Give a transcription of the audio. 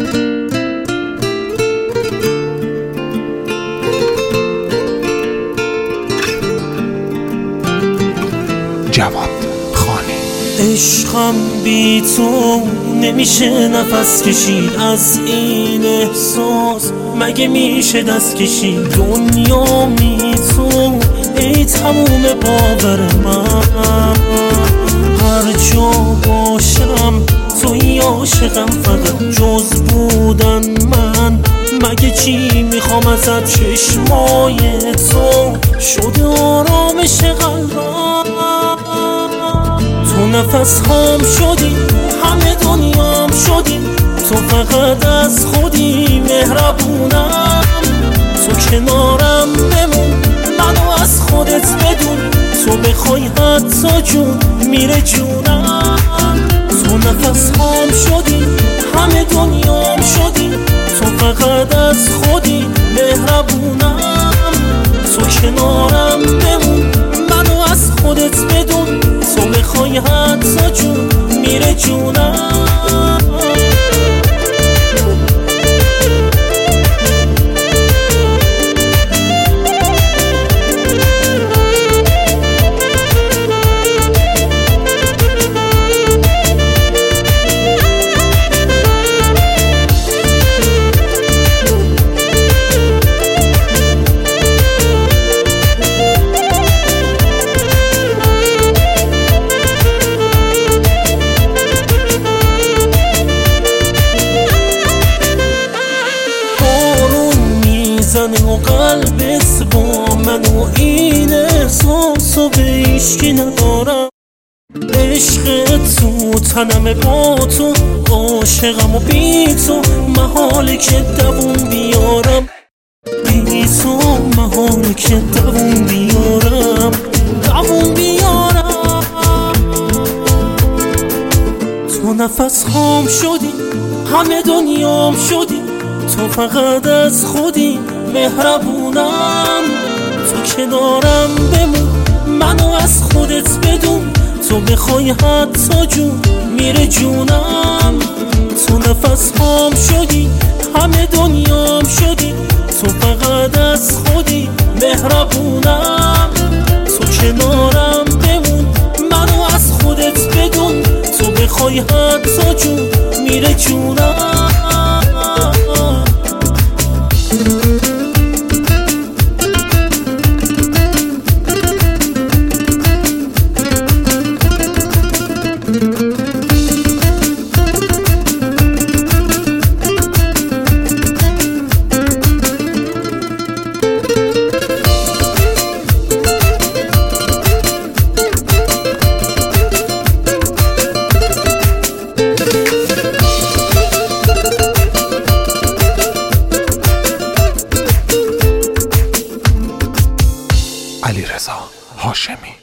جواد خانی. عشقم بی تو نمیشه نفس کشید، از این احساس مگه میشه دست کشید؟ دنیا بی تو ای تموم باور من، هر جا باشم توی عاشقم، فقط جز بودن من مگه چی میخوام ازت؟ چشمای تو شده آرامش قلبم، تو نفس هام شدی، همه دنیام شدی، تو فقط از خودی مهربونم، تو کنارم بمون، منو از خودت بدون، تو بخوای حتی جون میره جونم، تو نفس هام شدی، همه دنیام شدی، تو فقط از خودی مهربونم، تو کنارم بمون، منو از خودت بدون، تو بخوای حتی جون میره جونم. و قلبت با من و این احساسو به هیچکی ندارم، عشق تو تنم با تو، عاشقم و بی تو محاله که دووم بیارم، بی تو محاله که دووم بیارم، دووم بیارم. تو نفس هام شدی، همه دنیام شدی، تو فقط از خودی مهربونم، تو کنارم بمون، منو از خودت بدون، تو بخوای حتی جون میره جونم، تو نفس هام شدی، همه دنیام شدی، تو فقط از خودی مهربونم، تو کنارم بمون، منو از خودت بدون، تو بخوای حتی جون میره جونم. علیرضا هاشمی.